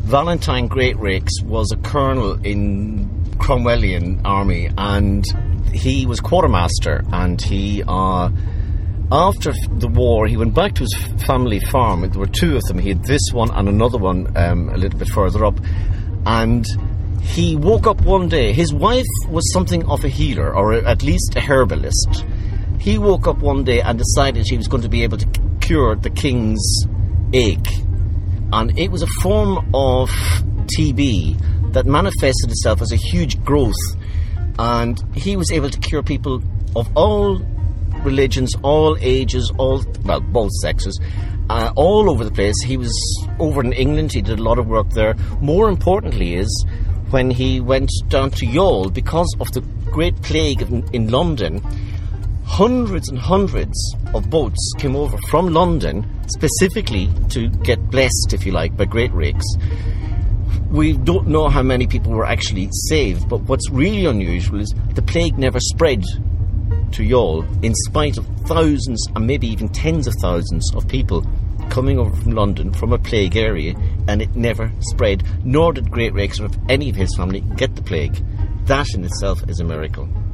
Valentine Greatrakes was a colonel in Cromwellian army, and he was quartermaster, and he after the war he went back to his family farm. There were two of them. He had this one and another one a little bit further up, and he woke up one day. His wife was something of a healer, or at least a herbalist. He woke up one day and decided she was going to be able to cure the king's ache, and it was a form of TB that manifested itself as a huge growth, and he was able to cure people of all religions, all ages, both sexes, all over the place. He was over in England. He did a lot of work there. More importantly is when he went down to Youghal, because of the Great Plague in London, hundreds and hundreds of boats came over from London specifically to get blessed, if you like, by Greatrakes. We don't know how many people were actually saved, but what's really unusual is the plague never spread to Youghal, in spite of thousands and maybe even tens of thousands of people coming over from London from a plague area, and it never spread, nor did Greatrakes or any of his family get the plague. That in itself is a miracle.